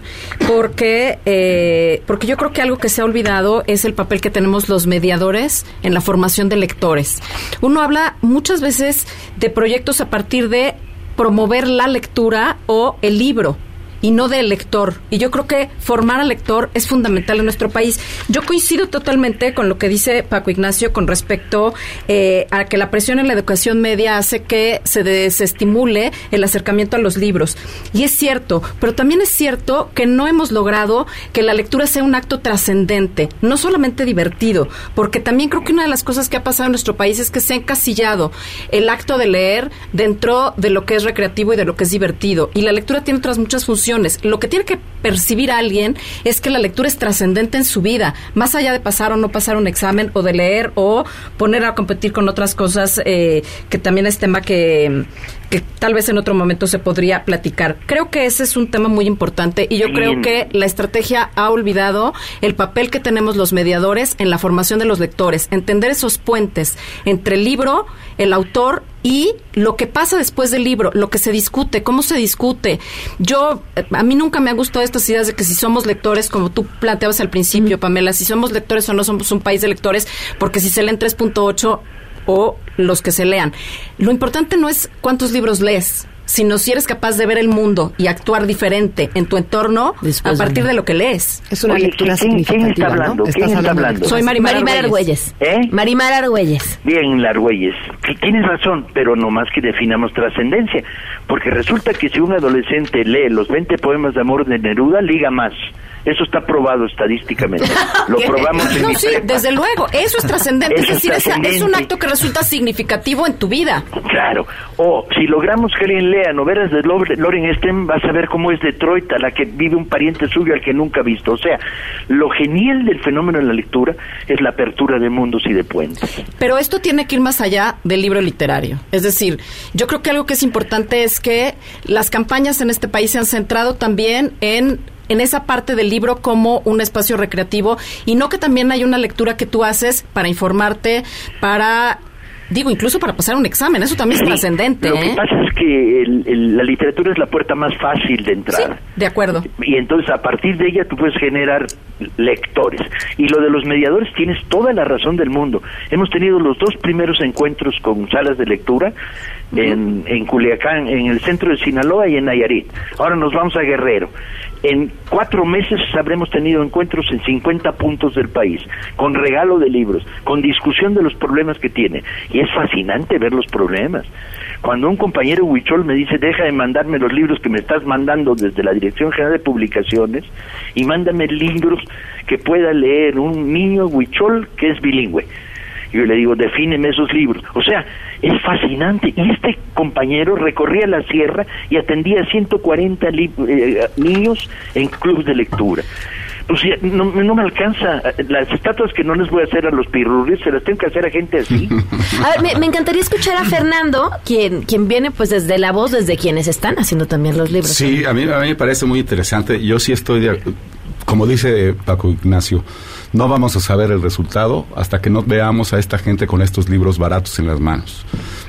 porque eh, porque yo creo que algo que se ha olvidado es el papel que tenemos los mediadores en la formación de lectores. Uno habla muchas veces de proyectos a partir de promover la lectura o el libro, y no del lector. Y yo creo que formar al lector es fundamental en nuestro país. Yo coincido totalmente con lo que dice Paco Ignacio con respecto eh, a que la presión en la educación media hace que se desestimule el acercamiento a los libros. Y es cierto, pero también es cierto que no hemos logrado que la lectura sea un acto trascendente, no solamente divertido, porque también creo que una de las cosas que ha pasado en nuestro país es que se ha encasillado el acto de leer dentro de lo que es recreativo y de lo que es divertido. Y la lectura tiene otras muchas funciones. Lo que tiene que percibir a alguien es que la lectura es trascendente en su vida, más allá de pasar o no pasar un examen, o de leer o poner a competir con otras cosas, eh, que también es tema que, que tal vez en otro momento se podría platicar. Creo que ese es un tema muy importante, y yo sí. creo que la estrategia ha olvidado el papel que tenemos los mediadores en la formación de los lectores, entender esos puentes entre el libro, el autor y lo que pasa después del libro, lo que se discute, cómo se discute. Yo, a mí nunca me han gustado estas ideas de que si somos lectores, como tú planteabas al principio, mm. Pamela, si somos lectores o no somos un país de lectores, porque si se leen tres punto ocho o los que se lean. Lo importante no es cuántos libros lees, sino si eres capaz de ver el mundo y actuar diferente en tu entorno Después a partir de lo que lees. Es una Oye, lectura ¿quién, significativa, ¿quién está hablando? ¿no? ¿Quién está hablando? Soy Marimar, Marimar Argüelles. ¿Eh? Marimar Argüelles. Bien, Argüelles. Tienes razón, pero no más que definamos trascendencia. Porque resulta que si un adolescente lee los veinte poemas de amor de Neruda, liga más. Eso está probado estadísticamente. Lo probamos en No, mi sí, prepa. desde luego. Eso es trascendente. Eso es decir, es, esa, es un acto que resulta significativo en tu vida. Claro. O si logramos que alguien lea novelas de Loren Stem, vas a ver cómo es Detroit, a la que vive un pariente suyo al que nunca ha visto. O sea, lo genial del fenómeno de la lectura es la apertura de mundos y de puentes. Pero esto tiene que ir más allá del libro literario. Es decir, yo creo que algo que es importante es que las campañas en este país se han centrado también en en esa parte del libro como un espacio recreativo, y no que también hay una lectura que tú haces para informarte, para, digo, incluso para pasar un examen. Eso también es sí, trascendente. Lo ¿eh? que pasa es que el, el, la literatura es la puerta más fácil de entrar. Sí, de acuerdo. Y entonces a partir de ella tú puedes generar lectores. Y lo de los mediadores, tienes toda la razón del mundo. Hemos tenido los dos primeros encuentros con salas de lectura uh-huh. en, en Culiacán, en el centro de Sinaloa y en Nayarit. Ahora nos vamos a Guerrero. En cuatro meses habremos tenido encuentros en cincuenta puntos del país, con regalo de libros, con discusión de los problemas que tiene. Y es fascinante ver los problemas. Cuando un compañero huichol me dice, deja de mandarme los libros que me estás mandando desde la Dirección General de Publicaciones y mándame libros que pueda leer un niño huichol que es bilingüe. Yo le digo, defíneme esos libros. O sea, es fascinante. Y este compañero recorría la sierra y atendía a ciento cuarenta li- eh, niños en clubes de lectura. Pues ya, no, no me alcanza. Las estatuas que no les voy a hacer a los pirruris, se las tengo que hacer a gente así. A ver, me, me encantaría escuchar a Fernando, quien quien viene pues desde la voz, desde quienes están haciendo también los libros. Sí, a mí, a mí me parece muy interesante. Yo sí estoy de... Como dice Paco Ignacio, no vamos a saber el resultado hasta que no veamos a esta gente con estos libros baratos en las manos.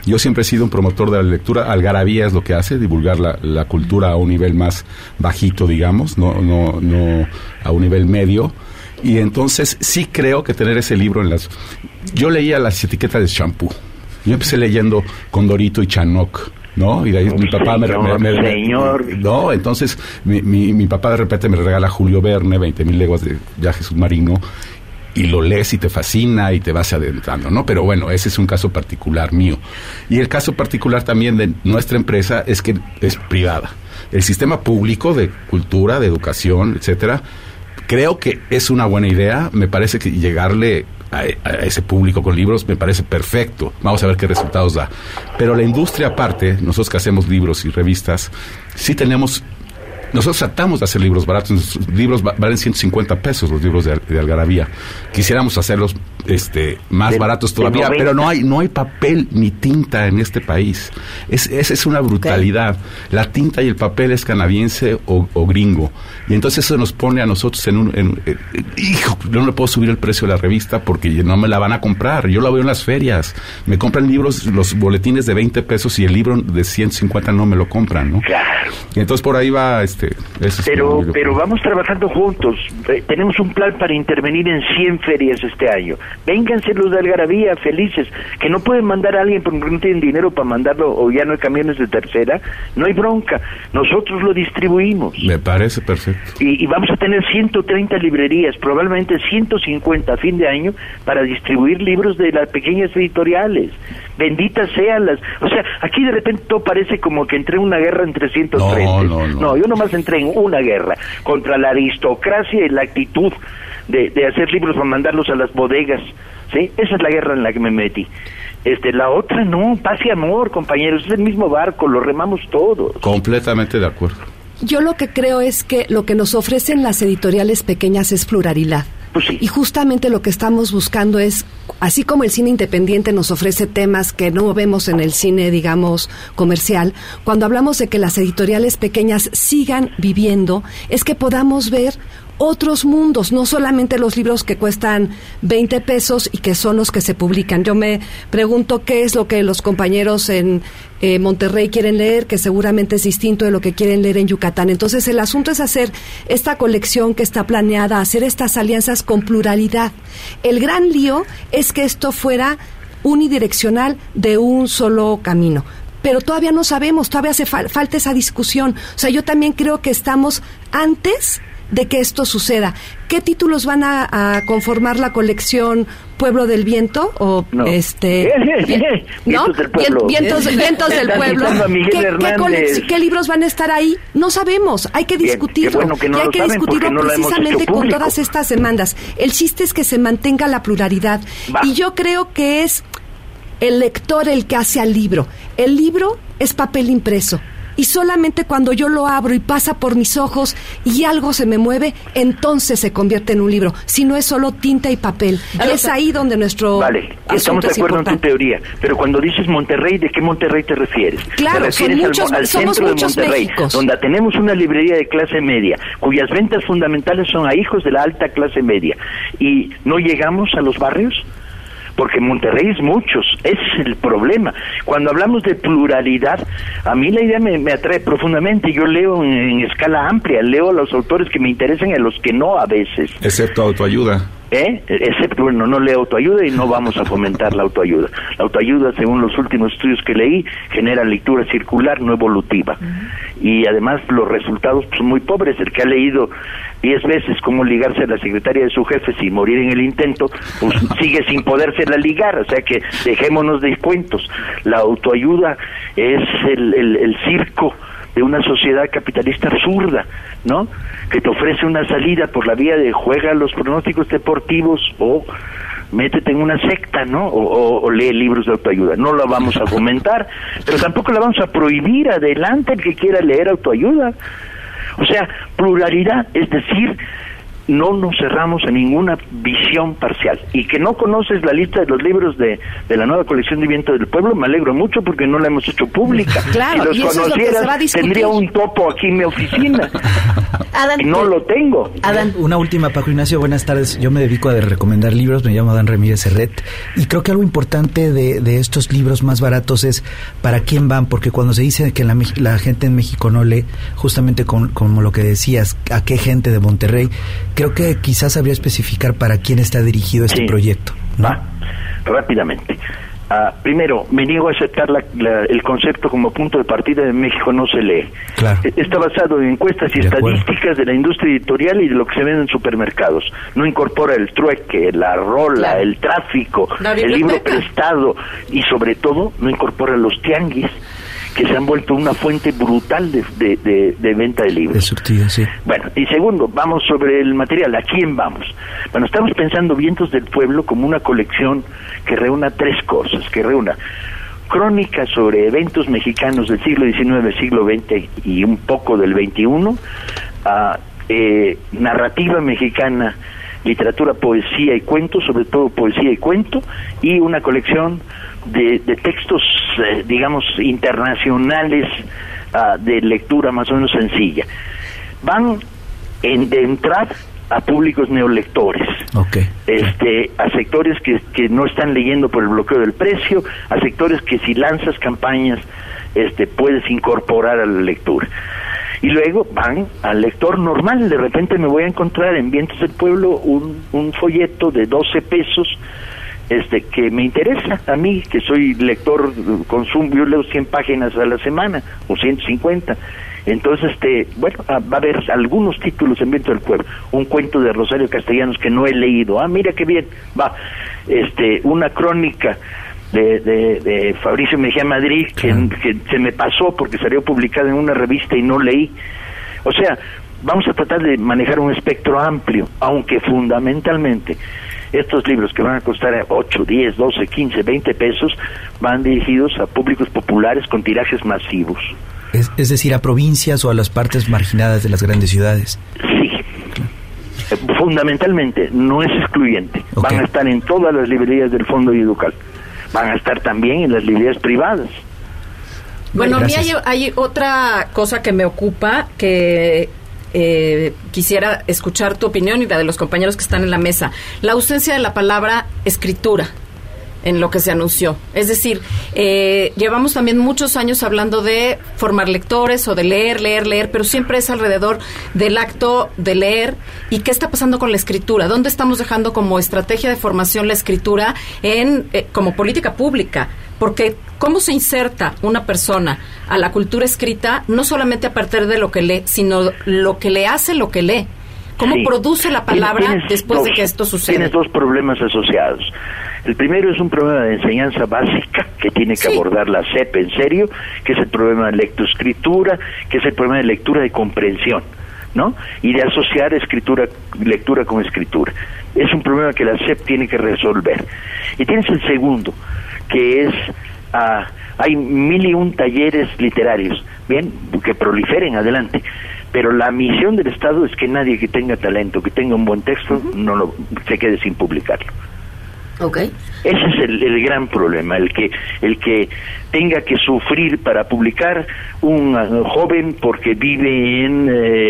Yo siempre he sido un promotor de la lectura. Algarabía es lo que hace, divulgar la, la cultura a un nivel más bajito, digamos, no, no, no a un nivel medio. Y entonces sí creo que tener ese libro en las... Yo leía las etiquetas de shampoo. Yo empecé leyendo Condorito y Chanoc, ¿no? Y de ahí oh, mi papá señor, me, me, me señor. no, entonces mi, mi, mi papá de repente me regala Julio Verne, veinte mil leguas de viaje submarino, y lo lees y te fascina y te vas adentrando, ¿no? Pero bueno, ese es un caso particular mío. Y el caso particular también de nuestra empresa es que es privada. El sistema público de cultura, de educación, etcétera, creo que es una buena idea. Me parece que llegarle a, a ese público con libros me parece perfecto. Vamos a ver qué resultados da. Pero la industria aparte, nosotros que hacemos libros y revistas, sí tenemos... Nosotros tratamos de hacer libros baratos. Nuestros libros valen ciento cincuenta pesos, los libros de, de Algarabía. Quisiéramos hacerlos este, más de, baratos todavía, pero no hay no hay papel ni tinta en este país. Es, es, es una brutalidad. Okay. La tinta y el papel es canadiense o, o gringo. Y entonces eso nos pone a nosotros en un... En, en, hijo, no le puedo subir el precio de la revista porque no me la van a comprar. Yo la veo en las ferias. Me compran libros, los boletines de veinte pesos y el libro de ciento cincuenta no me lo compran, ¿no? Claro. Y entonces por ahí va... este Pero pero vamos trabajando juntos. Eh, tenemos un plan para intervenir en cien ferias este año. Vénganse los de Algarabía, felices. Que no pueden mandar a alguien porque no tienen dinero para mandarlo o ya no hay camiones de tercera. No hay bronca. Nosotros lo distribuimos. Me parece perfecto. Y, y vamos a tener ciento treinta librerías, probablemente ciento cincuenta a fin de año, para distribuir libros de las pequeñas editoriales. Benditas sean las... O sea, aquí de repente todo parece como que entré en una guerra entre cientos no, frentes. No, no, no, yo nomás entré en una guerra contra la aristocracia y la actitud de, de hacer libros para mandarlos a las bodegas, ¿sí? Esa es la guerra en la que me metí. Este, la otra no, paz y amor, compañeros, es el mismo barco, lo remamos todos. Completamente de acuerdo. Yo lo que creo es que lo que nos ofrecen las editoriales pequeñas es pluralidad. Pues sí. Y justamente lo que estamos buscando es, así como el cine independiente nos ofrece temas que no vemos en el cine, digamos, comercial, cuando hablamos de que las editoriales pequeñas sigan viviendo, es que podamos ver otros mundos, no solamente los libros que cuestan veinte pesos y que son los que se publican. Yo me pregunto qué es lo que los compañeros en eh, Monterrey quieren leer, que seguramente es distinto de lo que quieren leer en Yucatán. Entonces el asunto es hacer esta colección que está planeada, hacer estas alianzas con pluralidad. El gran lío es que esto fuera unidireccional de un solo camino. Pero todavía no sabemos, todavía hace fal- falta esa discusión. O sea, yo también creo que estamos antes de que esto suceda. ¿Qué títulos van a, a conformar la colección Pueblo del Viento? O no. este ¿no? Vientos del pueblo. Vientos, vientos del pueblo. ¿Qué, ¿qué, colec- ¿Qué libros van a estar ahí? No sabemos, hay que discutirlo. Bien, bueno que no y hay que discutirlo no precisamente con todas estas demandas. El chiste es que se mantenga la pluralidad. Va. Y yo creo que es el lector el que hace al libro. El libro es papel impreso. Y solamente cuando yo lo abro y pasa por mis ojos y algo se me mueve, entonces se convierte en un libro. Si no es solo tinta y papel. Y es ahí donde nuestro Vale, estamos de acuerdo en tu teoría. Pero cuando dices Monterrey, ¿de qué Monterrey te refieres? Claro, ¿Te refieres son muchos, al, al somos centro muchos de Monterrey, Méxicos, donde tenemos una librería de clase media, cuyas ventas fundamentales son a hijos de la alta clase media? ¿Y no llegamos a los barrios? Porque Monterrey es muchos, ese es el problema. Cuando hablamos de pluralidad, a mí la idea me, me atrae profundamente. Yo leo en, en escala amplia, leo a los autores que me interesan y a los que no a veces. Excepto autoayuda. ¿Eh? Excepto, bueno, no leo autoayuda y no vamos a fomentar la autoayuda. La autoayuda, según los últimos estudios que leí, genera lectura circular, no evolutiva. Uh-huh. Y además los resultados son muy pobres. El que ha leído diez veces cómo ligarse a la secretaria de su jefe sin morir en el intento, pues sigue sin podérsela ligar. O sea que dejémonos de cuentos. La autoayuda es el, el, el circo de una sociedad capitalista absurda, ¿no? Que te ofrece una salida por la vía de juega los pronósticos deportivos o métete en una secta, ¿no? O, o, o lee libros de autoayuda. No la vamos a fomentar, pero tampoco la vamos a prohibir. Adelante el que quiera leer autoayuda. O sea, pluralidad, es decir, no nos cerramos a ninguna visión parcial. Y que no conoces la lista de los libros de, de la nueva colección de Viento del Pueblo, me alegro mucho porque no la hemos hecho pública. Claro, si los conocieras, tendría un topo aquí en mi oficina. Adán, y no lo tengo. Adán. Una última, Paco Ignacio, buenas tardes. Yo me dedico a recomendar libros, me llamo Adán Ramírez Serret, y creo que algo importante de, de estos libros más baratos es para quién van, porque cuando se dice que la, la gente en México no lee, justamente con, como lo que decías, a qué gente de Monterrey, creo que quizás habría especificar para quién está dirigido este sí. proyecto, ¿no? Va, rápidamente. Uh, primero, me niego a aceptar la, la, el concepto como punto de partida de México no se lee. Claro. Está basado en encuestas y de estadísticas acuerdo. de la industria editorial y de lo que se vende en supermercados. No incorpora el trueque, la rola, claro. el tráfico, el libro prestado y sobre todo no incorpora los tianguis, que se han vuelto una fuente brutal de, de, de, de venta de libros. De surtido, sí. Bueno, y segundo, vamos sobre el material. ¿A quién vamos? Bueno, estamos pensando Vientos del Pueblo como una colección que reúna tres cosas, que reúna crónicas sobre eventos mexicanos del siglo diecinueve, siglo veinte y un poco del veintiuno, uh, eh, narrativa mexicana, literatura, poesía y cuento, sobre todo poesía y cuento, y una colección de, de textos, eh, digamos, internacionales, uh, de lectura más o menos sencilla. Van en, de entrar a públicos neolectores, okay. este, a sectores que, que no están leyendo por el bloqueo del precio, a sectores que si lanzas campañas, este, puedes incorporar a la lectura. Y luego van al lector normal. De repente me voy a encontrar en Vientos del Pueblo un, un folleto de doce pesos, este, que me interesa a mí, que soy lector, consumo, yo leo cien páginas a la semana, o ciento cincuenta. Entonces, este, bueno, va a haber algunos títulos en Viento del Pueblo. Un cuento de Rosario Castellanos que no he leído. Ah, mira qué bien. Va, este, una crónica de, de, de Fabricio Mejía Madrid que, que se me pasó porque salió publicada en una revista y no leí. O sea, vamos a tratar de manejar un espectro amplio, aunque fundamentalmente estos libros que van a costar ocho, diez, doce, quince, veinte pesos van dirigidos a públicos populares con tirajes masivos. Es, es decir, a provincias o a las partes marginadas de las grandes ciudades. Sí, claro. Fundamentalmente, no es excluyente. Okay. Van a estar en todas las librerías del Fondo Educal. Van a estar también en las librerías privadas. Bueno, Gracias. a mí hay, hay otra cosa que me ocupa, que eh, quisiera escuchar tu opinión y la de los compañeros que están en la mesa. La ausencia de la palabra escritura en lo que se anunció. Es decir, eh, llevamos también muchos años hablando de formar lectores o de leer, leer, leer, pero siempre es alrededor del acto de leer. ¿Y qué está pasando con la escritura? ¿Dónde estamos dejando como estrategia de formación la escritura en eh, como política pública? Porque cómo se inserta una persona a la cultura escrita, no solamente a partir de lo que lee, sino lo que le hace lo que lee. ¿Cómo sí. produce la palabra tienes después dos, de que esto sucede? Tienes dos problemas asociados. El primero es un problema de enseñanza básica que tiene que sí. abordar la S E P en serio, que es el problema de lectoescritura, que es el problema de lectura de comprensión, ¿no? Y de asociar escritura, lectura con escritura. Es un problema que la S E P tiene que resolver. Y tienes el segundo, que es, uh, hay mil y un talleres literarios, bien, que proliferen adelante. Pero la misión del Estado es que nadie que tenga talento, que tenga un buen texto, uh-huh. no lo, se quede sin publicarlo. Okay. Ese es el, el gran problema, el que el que tenga que sufrir para publicar un uh, joven porque vive en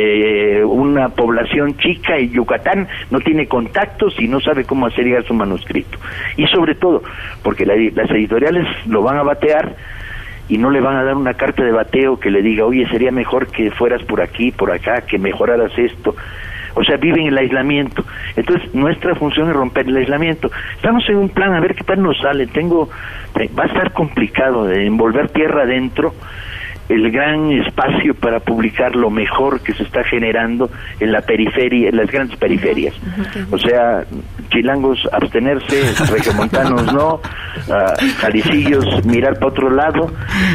eh, una población chica en Yucatán, no tiene contactos y no sabe cómo hacer llegar su manuscrito. Y sobre todo, porque la, las editoriales lo van a batear y no le van a dar una carta de bateo que le diga, oye, sería mejor que fueras por aquí, por acá, que mejoraras esto. O sea, viven el aislamiento. Entonces, nuestra función es romper el aislamiento. Estamos en un plan, a ver qué tal nos sale. Tengo, va a estar complicado de envolver tierra adentro el gran espacio para publicar lo mejor que se está generando en la periferia, en las grandes periferias. O sea, chilangos abstenerse, regiomontanos no, uh, jalicillos mirar para otro lado,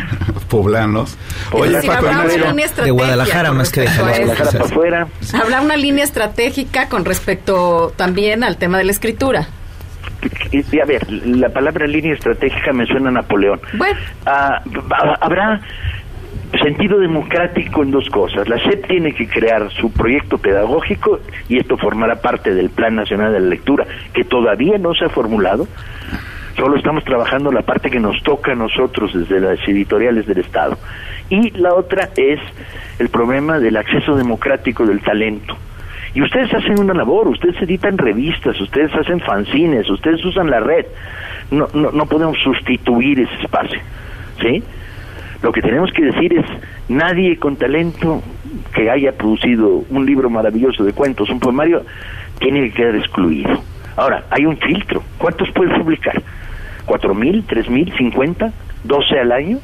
poblanos. Oye, sí, Paco, de Guadalajara más que de Guadalajara para afuera. Habrá una línea estratégica con respecto también al tema de la escritura. Y, a ver, la palabra línea estratégica me suena a Napoleón. Bueno. Uh, habrá sentido democrático en dos cosas. La S E P tiene que crear su proyecto pedagógico y esto formará parte del Plan Nacional de la Lectura, que todavía no se ha formulado. Solo estamos trabajando la parte que nos toca a nosotros desde las editoriales del Estado. Y la otra es el problema del acceso democrático del talento. Y ustedes hacen una labor, ustedes editan revistas, ustedes hacen fanzines, ustedes usan la red. No, no, no podemos sustituir ese espacio, ¿sí? Lo que tenemos que decir es, nadie con talento que haya producido un libro maravilloso de cuentos, un poemario, tiene que quedar excluido. Ahora, hay un filtro. ¿Cuántos puedes publicar? ¿Cuatro mil? ¿Tres mil? ¿Cincuenta? ¿Doce al año?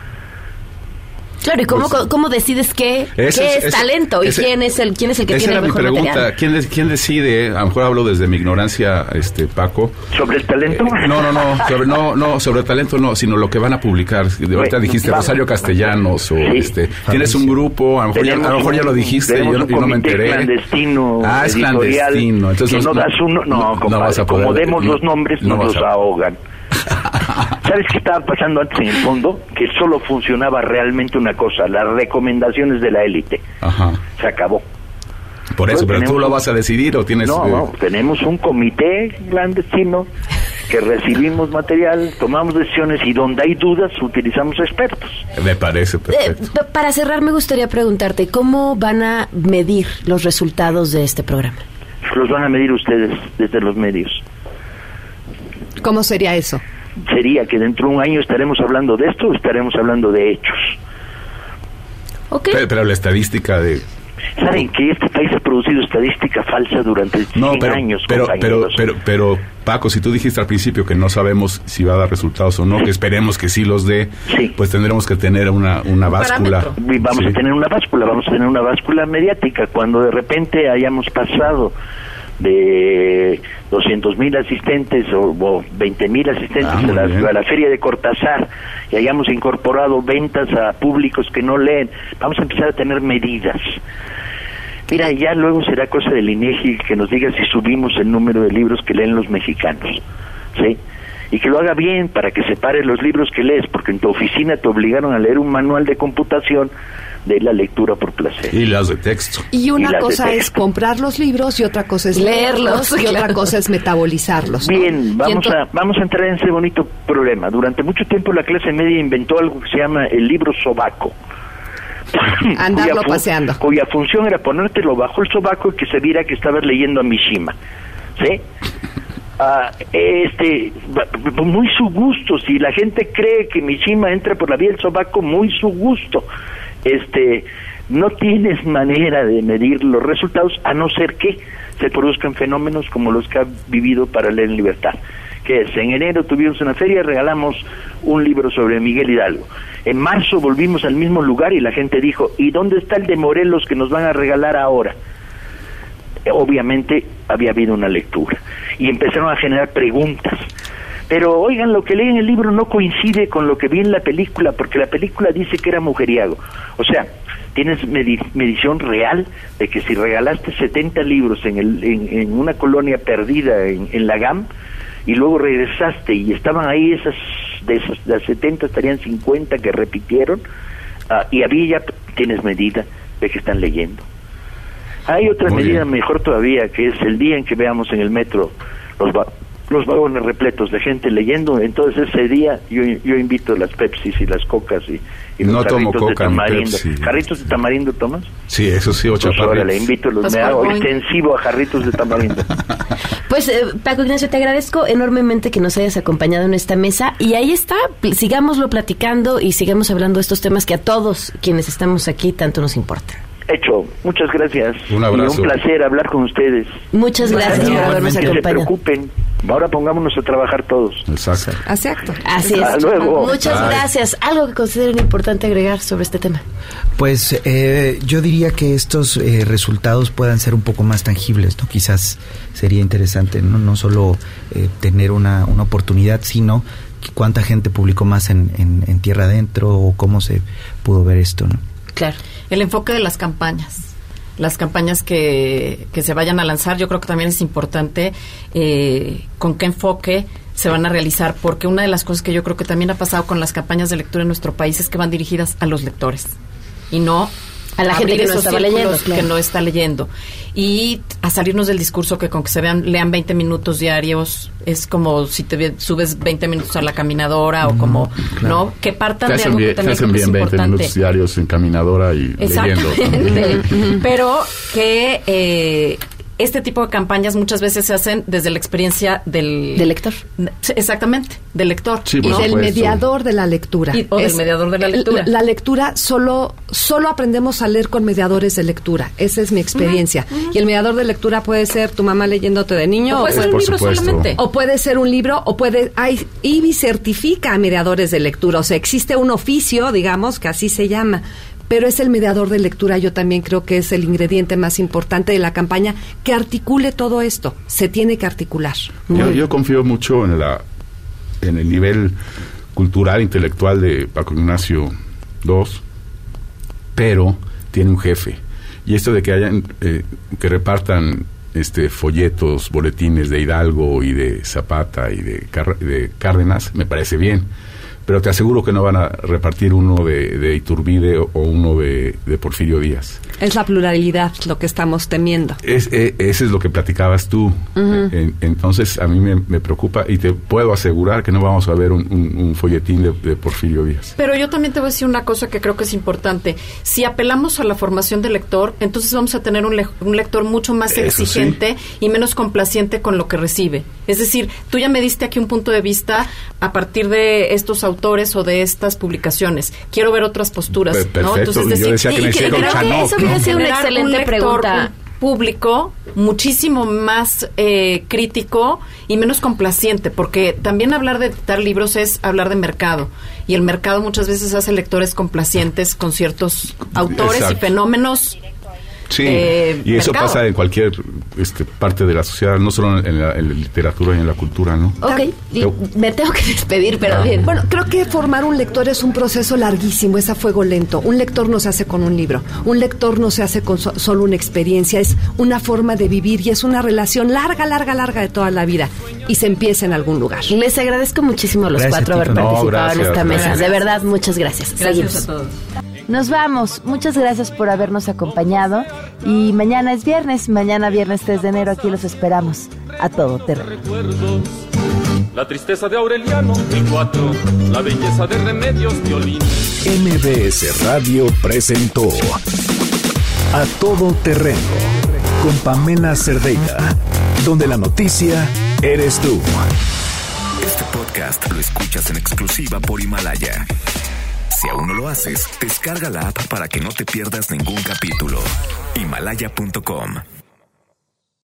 Claro, ¿y cómo, Pues, cómo decides qué, qué es, es- talento y ese- quién es el quién es el que Esa tiene era el mi mejor pregunta. material? ¿Quién, de- ¿Quién decide? A lo mejor hablo desde mi ignorancia, este Paco. ¿Sobre el talento? Eh, no, no, no, sobre, no, no, sobre el talento no, sino lo que van a publicar. De ahorita dijiste vamos. Rosario Castellanos o Sí. este. Tienes un grupo, a lo mejor, ya, a lo mejor ya lo dijiste y tenemos yo, un y no me comité enteré. clandestino, Ah, es editorial, clandestino. Entonces que no, das uno, no, compadre, vas a poder- como demos no- los nombres, no nos vas los a- ahogan. ¿Sabes qué estaba pasando antes en el fondo? Que solo funcionaba realmente una cosa, las recomendaciones de la élite. Ajá. Se acabó. Por eso, Entonces, pero tú tenemos lo un- vas a decidir o tienes. No, eh, no, tenemos un comité clandestino que recibimos material, tomamos decisiones y donde hay dudas utilizamos expertos. Me parece Eh, perfecto. p- para cerrar, me gustaría preguntarte, ¿cómo van a medir los resultados de este programa? Los van a medir ustedes desde los medios. ¿Cómo sería eso? Sería que dentro de un año estaremos hablando de esto o estaremos hablando de hechos. ¿Ok? Pero, pero la estadística de. ¿Saben que este país ha producido estadística falsa durante No, cien pero, años, pero, pero, compañeros? pero, pero, Paco, si tú dijiste al principio que no sabemos si va a dar resultados o no, que esperemos que sí los dé, Sí. pues tendremos que tener una, una báscula. parámetro. Y vamos Sí. a tener una báscula, vamos a tener una báscula mediática. Cuando de repente hayamos pasado de doscientos mil asistentes o, o veinte mil asistentes Ah, a, muy la, bien. a la feria de Cortázar y hayamos incorporado ventas a públicos que no leen, vamos a empezar a tener medidas. Mira, ya luego será cosa del INEGI que nos diga si subimos el número de libros que leen los mexicanos, ¿sí? Y que lo haga bien para que separe los libros que lees, porque en tu oficina te obligaron a leer un manual de computación de la lectura por placer. Y las de texto. Y una Y las de cosa es texto. comprar los libros y otra cosa es leerlos y claro. otra cosa es metabolizarlos, ¿no? Bien, Y vamos ento- a vamos a entrar en ese bonito problema. Durante mucho tiempo la clase media inventó algo que se llama el libro sobaco. Andarlo Cuya fu- paseando. Cuya función era ponértelo bajo el sobaco y que se viera que estabas leyendo a Mishima. ¿Sí? Ah, este, ba- muy su gusto. Si la gente cree que Mishima entra por la vía del sobaco, muy su gusto. Este, no tienes manera de medir los resultados a no ser que se produzcan fenómenos como los que ha vivido para leer en libertad. Que es, en enero tuvimos una feria, regalamos un libro sobre Miguel Hidalgo. En marzo volvimos al mismo lugar y la gente dijo, ¿y dónde está el de Morelos que nos van a regalar ahora? Obviamente había habido una lectura y empezaron a generar preguntas. Pero oigan, lo que leen en el libro no coincide con lo que vi en la película, porque la película dice que era mujeriago. O sea, tienes medi- medición real de que si regalaste setenta libros en, el, en, en una colonia perdida en, en la G A M y luego regresaste y estaban ahí esas, de esas de las setenta estarían cincuenta que repitieron, ah, y había ya, tienes medida de que están leyendo. Hay otra Muy medida bien. mejor todavía, que es el día en que veamos en el metro los va- los vagones repletos de gente leyendo. Entonces ese día yo, yo invito las Pepsis y las Cocas y, y los No tomo jarritos de coca ni tamarindo. Pepsi. ¿Jarritos de tamarindo tomas? Sí, eso sí, ocho Pues ahora le chaparritos. invito, los, Los me hago Boing. extensivo a jarritos de tamarindo. Pues eh, Paco Ignacio, te agradezco enormemente que nos hayas acompañado en esta mesa y ahí está, pl- sigámoslo platicando y sigamos hablando de estos temas que a todos quienes estamos aquí tanto nos importan. Hecho, muchas gracias. Un abrazo. Y un placer hablar con ustedes. Muchas gracias por habernos Que se acompañado. preocupen. Ahora pongámonos a trabajar todos. Exacto. Exacto. Así Hasta es. luego. Muchas Bye. gracias. ¿Algo que consideren importante agregar sobre este tema? Pues eh, yo diría que estos eh, resultados puedan ser un poco más tangibles, ¿no? Quizás sería interesante no, no solo eh, tener una, una oportunidad, sino que cuánta gente publicó más en, en, en tierra adentro o cómo se pudo ver esto, ¿no? Claro. El enfoque de las campañas. Las campañas que, que se vayan a lanzar, yo creo que también es importante eh, con qué enfoque se van a realizar, porque una de las cosas que yo creo que también ha pasado con las campañas de lectura en nuestro país es que van dirigidas a los lectores y no a la gente que no estaba leyendo, claro. que no está leyendo, y a salirnos del discurso que con que se vean lean veinte minutos diarios es como si te subes veinte minutos a la caminadora, o como claro. no que partan te de algo bien, que también te hacen bien es veinte importante. Minutos diarios en caminadora y leyendo. Pero que eh, este tipo de campañas muchas veces se hacen desde la experiencia del... Del lector. Exactamente, del lector. Sí, y del mediador de la lectura. Y, o es, del mediador de la lectura. La, la lectura, solo solo aprendemos a leer con mediadores de lectura. Esa es mi experiencia. Uh-huh, uh-huh. Y el mediador de lectura puede ser tu mamá leyéndote de niño. O puede o ser un libro supuesto. solamente. O puede ser un libro, o puede... Hay, I B I certifica a mediadores de lectura. O sea, existe un oficio, digamos, que así se llama. Pero es el mediador de lectura, yo también creo que es el ingrediente más importante de la campaña, que articule todo esto. Se tiene que articular. Yo, yo confío mucho en la en el nivel cultural, intelectual de Paco Ignacio segundo, pero tiene un jefe. Y esto de que hayan eh, que repartan este folletos, boletines de Hidalgo y de Zapata y de, Car- de Cárdenas, me parece bien. Pero te aseguro que no van a repartir uno de, de Iturbide o, o uno de, de Porfirio Díaz. Es la pluralidad lo que estamos temiendo. Es, es, ese es lo que platicabas tú. Uh-huh. En, entonces, a mí me, me preocupa y te puedo asegurar que no vamos a ver un, un, un folletín de, de Porfirio Díaz. Pero yo también te voy a decir una cosa que creo que es importante. Si apelamos a la formación del lector, entonces vamos a tener un, le- un lector mucho más Eso exigente sí. y menos complaciente con lo que recibe. Es decir, tú ya me diste aquí un punto de vista a partir de estos autores o de estas publicaciones. Quiero ver otras posturas. Perfecto. ¿no? Entonces, decir, yo decía que y, me y hiciera un Chanó. Eso hubiera sido una excelente un pregunta. Público muchísimo más eh, crítico y menos complaciente, porque también hablar de editar libros es hablar de mercado, y el mercado muchas veces hace lectores complacientes con ciertos autores Exacto. y fenómenos. Sí, eh, y eso mercado. pasa en cualquier este, parte de la sociedad, no solo en la, en la literatura y en la cultura, ¿no? Ok, y me tengo que despedir, pero ah. bien. Bueno, creo que formar un lector es un proceso larguísimo, es a fuego lento. Un lector no se hace con un libro, un lector no se hace con so- solo una experiencia, es una forma de vivir y es una relación larga, larga, larga de toda la vida, y se empieza en algún lugar. Les agradezco muchísimo a los Gracias, cuatro haber Tito. participado No, gracias, en esta mesa. gracias. De verdad, muchas gracias. Gracias Seguimos. a todos. Nos vamos. Muchas gracias por habernos acompañado. Y mañana es viernes. Mañana, viernes tres de enero, aquí los esperamos. A todo terreno. La tristeza de Aureliano, el cuatro, la belleza de Remedios, violín. M B S Radio presentó A Todo Terreno con Pamela Cerdeira, donde la noticia eres tú. Este podcast lo escuchas en exclusiva por Himalaya. Si aún no lo haces, descarga la app para que no te pierdas ningún capítulo. Himalaya punto com